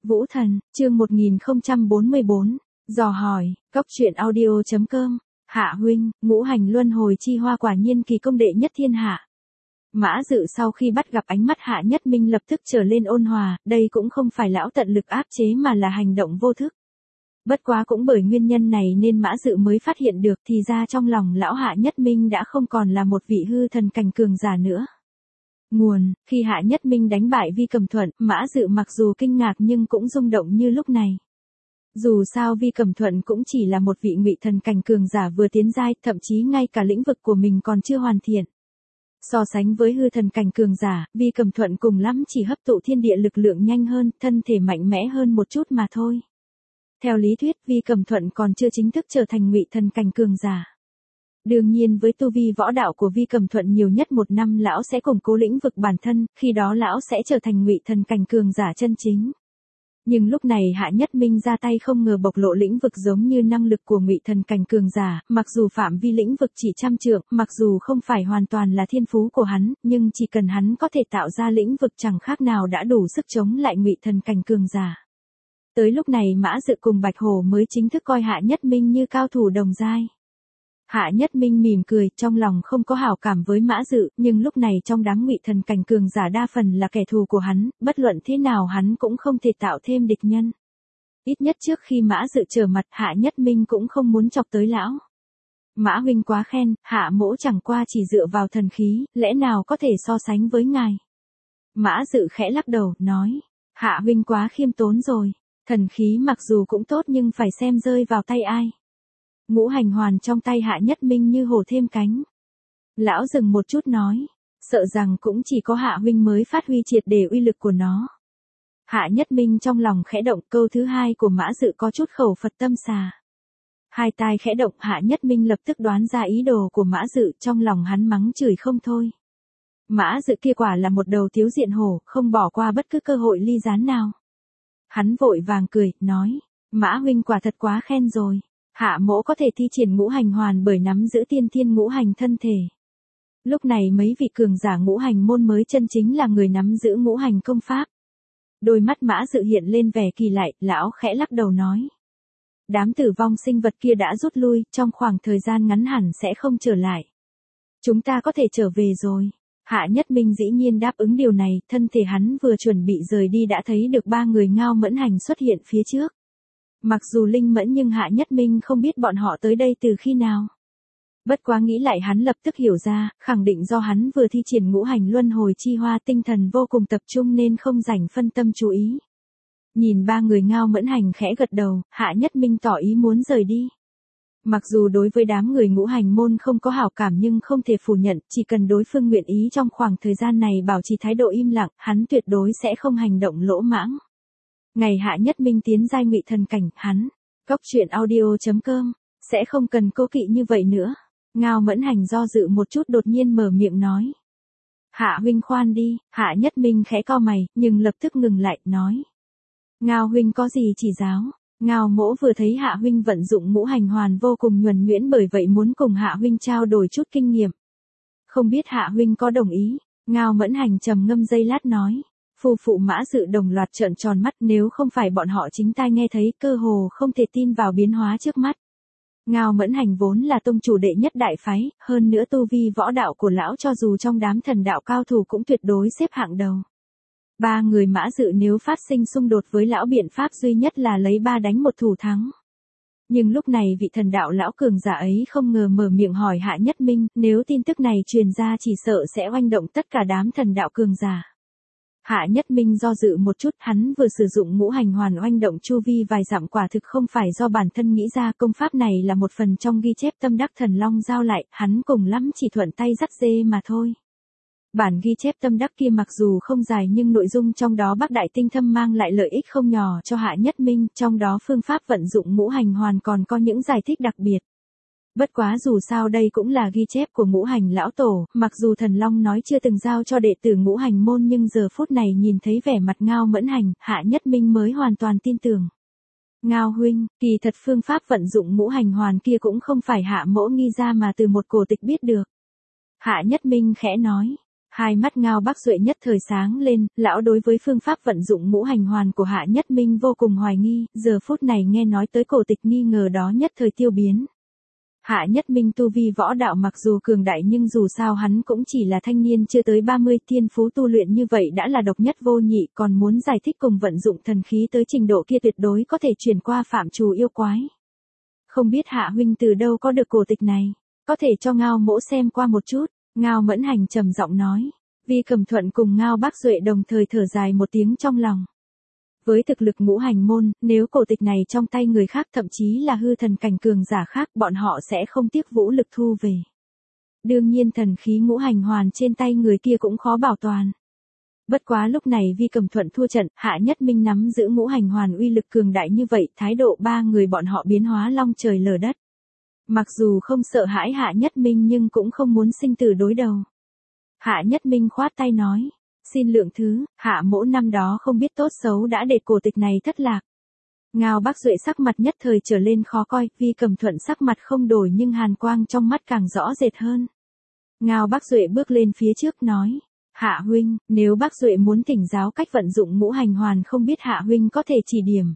Vũ Thần, chương 1044, dò hỏi, Cóc truyện audio.com, Hạ huynh, ngũ hành luân hồi chi hoa quả nhiên kỳ công đệ nhất thiên hạ. Mã Dự sau khi bắt gặp ánh mắt Hạ Nhất Minh lập tức trở lên ôn hòa, đây cũng không phải lão tận lực áp chế mà là hành động vô thức. Bất quá cũng bởi nguyên nhân này nên Mã Dự mới phát hiện được thì ra trong lòng lão Hạ Nhất Minh đã không còn là một vị hư thần cảnh cường giả nữa. Nguồn, khi Hạ Nhất Minh đánh bại Vi Cẩm Thuận, Mã Dự mặc dù kinh ngạc nhưng cũng rung động như lúc này. Dù sao Vi Cẩm Thuận cũng chỉ là một vị ngụy thần cảnh cường giả vừa tiến giai, thậm chí ngay cả lĩnh vực của mình còn chưa hoàn thiện. So sánh với hư thần cảnh cường giả, Vi Cẩm Thuận cùng lắm chỉ hấp thụ thiên địa lực lượng nhanh hơn, thân thể mạnh mẽ hơn một chút mà thôi. Theo lý thuyết, Vi Cẩm Thuận còn chưa chính thức trở thành ngụy thần cảnh cường giả. Đương nhiên với tu vi võ đạo của Vi Cẩm Thuận nhiều nhất 1 năm lão sẽ củng cố lĩnh vực bản thân, khi đó lão sẽ trở thành ngụy thần cảnh cường giả chân chính. Nhưng lúc này Hạ Nhất Minh ra tay không ngờ bộc lộ lĩnh vực giống như năng lực của ngụy thần cảnh cường giả, mặc dù phạm vi lĩnh vực chỉ 100 trượng, mặc dù không phải hoàn toàn là thiên phú của hắn, nhưng chỉ cần hắn có thể tạo ra lĩnh vực chẳng khác nào đã đủ sức chống lại ngụy thần cảnh cường giả. Tới lúc này Mã Dự cùng Bạch Hổ mới chính thức coi Hạ Nhất Minh như cao thủ đồng giai. Hạ Nhất Minh mỉm cười, trong lòng không có hảo cảm với Mã Dự, nhưng lúc này trong đám ngụy thần cảnh cường giả đa phần là kẻ thù của hắn, bất luận thế nào hắn cũng không thể tạo thêm địch nhân. Ít nhất trước khi Mã Dự trở mặt, Hạ Nhất Minh cũng không muốn chọc tới lão. Mã huynh quá khen, Hạ mỗ chẳng qua chỉ dựa vào thần khí, lẽ nào có thể so sánh với ngài. Mã Dự khẽ lắc đầu, nói, Hạ huynh quá khiêm tốn rồi, thần khí mặc dù cũng tốt nhưng phải xem rơi vào tay ai. Ngũ hành hoàn trong tay Hạ Nhất Minh như hổ thêm cánh. Lão dừng một chút nói, sợ rằng cũng chỉ có Hạ huynh mới phát huy triệt để uy lực của nó. Hạ Nhất Minh trong lòng khẽ động, câu thứ hai của Mã Dự có chút khẩu Phật tâm xà. Hai tai khẽ động, Hạ Nhất Minh lập tức đoán ra ý đồ của Mã Dự, trong lòng hắn mắng chửi không thôi. Mã Dự kia quả là một đầu tiếu diện hổ, không bỏ qua bất cứ cơ hội ly gián nào. Hắn vội vàng cười, nói, Mã huynh quả thật quá khen rồi. Hạ mỗ có thể thi triển ngũ hành hoàn bởi nắm giữ tiên thiên ngũ hành thân thể. Lúc này mấy vị cường giả ngũ hành môn mới chân chính là người nắm giữ ngũ hành công pháp. Đôi mắt Mã Dự hiện lên vẻ kỳ lạ, lão khẽ lắc đầu nói. Đám tử vong sinh vật kia đã rút lui, trong khoảng thời gian ngắn hẳn sẽ không trở lại. Chúng ta có thể trở về rồi. Hạ Nhất Minh dĩ nhiên đáp ứng điều này, thân thể hắn vừa chuẩn bị rời đi đã thấy được 3 người Ngao Mẫn Hành xuất hiện phía trước. Mặc dù linh mẫn nhưng Hạ Nhất Minh không biết bọn họ tới đây từ khi nào. Bất quá nghĩ lại hắn lập tức hiểu ra, khẳng định do hắn vừa thi triển ngũ hành luân hồi chi hoa tinh thần vô cùng tập trung nên không rảnh phân tâm chú ý. Nhìn 3 người Ngao Mẫn Hành khẽ gật đầu, Hạ Nhất Minh tỏ ý muốn rời đi. Mặc dù đối với đám người ngũ hành môn không có hảo cảm nhưng không thể phủ nhận, chỉ cần đối phương nguyện ý trong khoảng thời gian này bảo trì thái độ im lặng, hắn tuyệt đối sẽ không hành động lỗ mãng. Ngày Hạ Nhất Minh tiến giai ngụy thần cảnh, hắn, Cóc truyện audio.com, sẽ không cần cố kỵ như vậy nữa. Ngao Mẫn Hành do dự một chút đột nhiên mở miệng nói. Hạ huynh khoan đi, Hạ Nhất Minh khẽ cau mày, nhưng lập tức ngừng lại, nói. Ngao huynh có gì chỉ giáo, Ngao mỗ vừa thấy Hạ huynh vận dụng ngũ hành hoàn vô cùng nhuần nhuyễn bởi vậy muốn cùng Hạ huynh trao đổi chút kinh nghiệm. Không biết Hạ huynh có đồng ý, Ngao Mẫn Hành trầm ngâm giây lát nói. Phu phụ Mã Dự đồng loạt trợn tròn mắt, nếu không phải bọn họ chính tai nghe thấy, cơ hồ không thể tin vào biến hóa trước mắt. Ngao Mẫn Hành vốn là tông chủ đệ nhất đại phái, hơn nữa tu vi võ đạo của lão cho dù trong đám thần đạo cao thủ cũng tuyệt đối xếp hạng đầu. 3 người Mã Dự nếu phát sinh xung đột với lão biện pháp duy nhất là lấy 3 đánh 1 thủ thắng. Nhưng lúc này vị thần đạo lão cường giả ấy không ngờ mở miệng hỏi Hạ Nhất Minh, nếu tin tức này truyền ra chỉ sợ sẽ oanh động tất cả đám thần đạo cường giả. Hạ Nhất Minh do dự một chút, hắn vừa sử dụng ngũ hành hoàn oanh động chu vi vài dặm quả thực không phải do bản thân nghĩ ra, công pháp này là một phần trong ghi chép tâm đắc thần long giao lại, hắn cùng lắm chỉ thuận tay dắt dê mà thôi. Bản ghi chép tâm đắc kia mặc dù không dài nhưng nội dung trong đó Bắc Đại Tinh Thâm mang lại lợi ích không nhỏ cho Hạ Nhất Minh, trong đó phương pháp vận dụng ngũ hành hoàn còn có những giải thích đặc biệt. Bất quá dù sao đây cũng là ghi chép của ngũ hành lão tổ, mặc dù thần long nói chưa từng giao cho đệ tử ngũ hành môn nhưng giờ phút này nhìn thấy vẻ mặt Ngao Mẫn Hành, Hạ Nhất Minh mới hoàn toàn tin tưởng. Ngao huynh, kỳ thật phương pháp vận dụng ngũ hành hoàn kia cũng không phải Hạ mỗ nghi ra mà từ một cổ tịch biết được. Hạ Nhất Minh khẽ nói, Hai mắt Ngao Bắc Duệ nhất thời sáng lên, lão đối với phương pháp vận dụng ngũ hành hoàn của Hạ Nhất Minh vô cùng hoài nghi, giờ phút này nghe nói tới cổ tịch nghi ngờ đó nhất thời tiêu biến. Hạ Nhất Minh tu vi võ đạo mặc dù cường đại nhưng dù sao hắn cũng chỉ là thanh niên chưa tới 30, thiên phú tu luyện như vậy đã là độc nhất vô nhị, còn muốn giải thích cùng vận dụng thần khí tới trình độ kia tuyệt đối có thể chuyển qua phạm trù yêu quái. Không biết Hạ huynh từ đâu có được cổ tịch này, có thể cho Ngao mỗ xem qua một chút. Ngao Mẫn Hành trầm giọng nói. Vi Cầm Thuận cùng Ngao Bắc Duệ đồng thời thở dài một tiếng trong lòng. Với thực lực ngũ hành môn, nếu cổ tịch này trong tay người khác thậm chí là hư thần cảnh cường giả khác, bọn họ sẽ không tiếc vũ lực thu về. Đương nhiên thần khí ngũ hành hoàn trên tay người kia cũng khó bảo toàn. Bất quá lúc này Vi Cầm Thuận thua trận, Hạ Nhất Minh nắm giữ ngũ hành hoàn uy lực cường đại như vậy, thái độ ba người bọn họ biến hóa long trời lở đất. Mặc dù không sợ hãi Hạ Nhất Minh nhưng cũng không muốn sinh tử đối đầu. Hạ Nhất Minh khoát tay nói, xin lượng thứ, Hạ mỗ năm đó không biết tốt xấu đã để cổ tịch này thất lạc. Ngao Bắc Duệ sắc mặt nhất thời trở lên khó coi, Vi Cầm Thuận sắc mặt không đổi nhưng hàn quang trong mắt càng rõ rệt hơn. Ngao Bắc Duệ bước lên phía trước nói, Hạ huynh, nếu Bắc Duệ muốn thỉnh giáo cách vận dụng ngũ hành hoàn không biết Hạ huynh có thể chỉ điểm.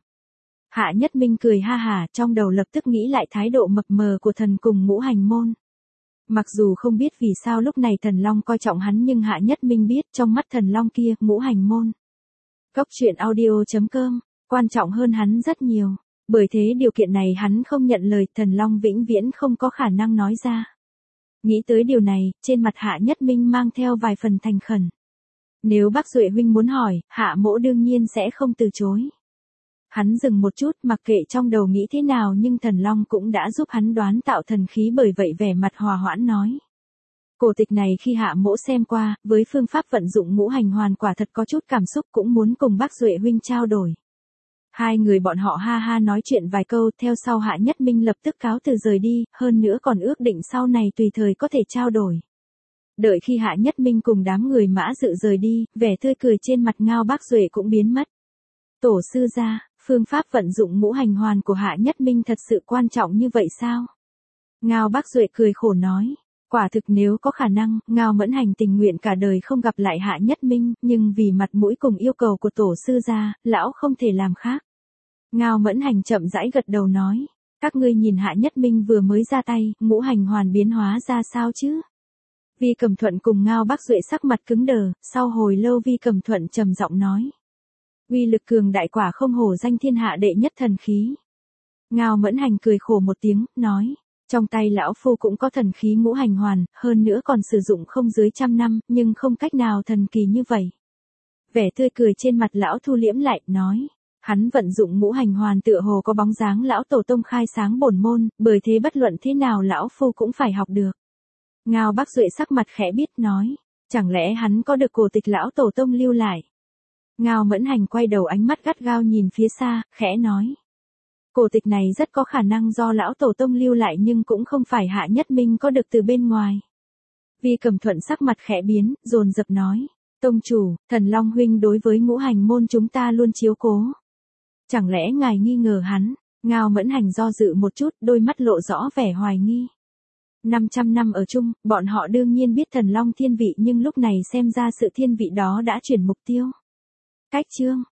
Hạ Nhất Minh cười ha hả, trong đầu lập tức nghĩ lại thái độ mập mờ của thần cùng ngũ hành môn. Mặc dù không biết vì sao lúc này thần long coi trọng hắn nhưng Hạ Nhất Minh biết trong mắt thần long kia, ngũ hành môn. Cốc truyện audio.com, quan trọng hơn hắn rất nhiều. Bởi thế điều kiện này hắn không nhận lời, thần long vĩnh viễn không có khả năng nói ra. Nghĩ tới điều này, trên mặt Hạ Nhất Minh mang theo vài phần thành khẩn. Nếu Bắc Duệ huynh muốn hỏi, Hạ mỗ đương nhiên sẽ không từ chối. Hắn dừng một chút, mặc kệ trong đầu nghĩ thế nào nhưng thần long cũng đã giúp hắn đoán tạo thần khí, bởi vậy vẻ mặt hòa hoãn nói. Cổ tịch này khi Hạ mỗ xem qua, với phương pháp vận dụng ngũ hành hoàn quả thật có chút cảm xúc, cũng muốn cùng Bắc Duệ huynh trao đổi. Hai người bọn họ ha ha nói chuyện vài câu, theo sau Hạ Nhất Minh lập tức cáo từ rời đi, hơn nữa còn ước định sau này tùy thời có thể trao đổi. Đợi khi Hạ Nhất Minh cùng đám người Mã Dự rời đi, vẻ tươi cười trên mặt Ngao Bắc Duệ cũng biến mất. Tổ sư gia, phương pháp vận dụng ngũ hành hoàn của Hạ Nhất Minh thật sự quan trọng như vậy sao? Ngao Bắc Duệ cười khổ nói. Quả thực nếu có khả năng, Ngao Mẫn Hành tình nguyện cả đời không gặp lại Hạ Nhất Minh, nhưng vì mặt mũi cùng yêu cầu của tổ sư gia, lão không thể làm khác. Ngao Mẫn Hành chậm rãi gật đầu nói. Các ngươi nhìn Hạ Nhất Minh vừa mới ra tay, ngũ hành hoàn biến hóa ra sao chứ? Vi Cầm Thuận cùng Ngao Bắc Duệ sắc mặt cứng đờ, sau hồi lâu Vi Cầm Thuận trầm giọng nói. Uy lực cường đại quả không hổ danh thiên hạ đệ nhất thần khí. Ngao Mẫn Hành cười khổ một tiếng, nói. Trong tay lão phu cũng có thần khí ngũ hành hoàn, hơn nữa còn sử dụng không dưới 100 năm, nhưng không cách nào thần kỳ như vậy. Vẻ tươi cười trên mặt lão thu liễm lại, nói. Hắn vận dụng ngũ hành hoàn tựa hồ có bóng dáng lão tổ tông khai sáng bổn môn, bởi thế bất luận thế nào lão phu cũng phải học được. Ngao Bắc Duệ sắc mặt khẽ biết nói. Chẳng lẽ hắn có được cổ tịch lão tổ tông lưu lại? Ngao Mẫn Hành quay đầu ánh mắt gắt gao nhìn phía xa, khẽ nói. Cổ tịch này rất có khả năng do lão tổ tông lưu lại nhưng cũng không phải Hạ Nhất Minh có được từ bên ngoài. Vi Cầm Thuận sắc mặt khẽ biến, dồn dập nói. Tông chủ, thần Long huynh đối với ngũ hành môn chúng ta luôn chiếu cố. Chẳng lẽ ngài nghi ngờ hắn? Ngao Mẫn Hành do dự một chút, đôi mắt lộ rõ vẻ hoài nghi. 500 năm ở chung, bọn họ đương nhiên biết thần Long thiên vị nhưng lúc này xem ra sự thiên vị đó đã chuyển mục tiêu. Cách chương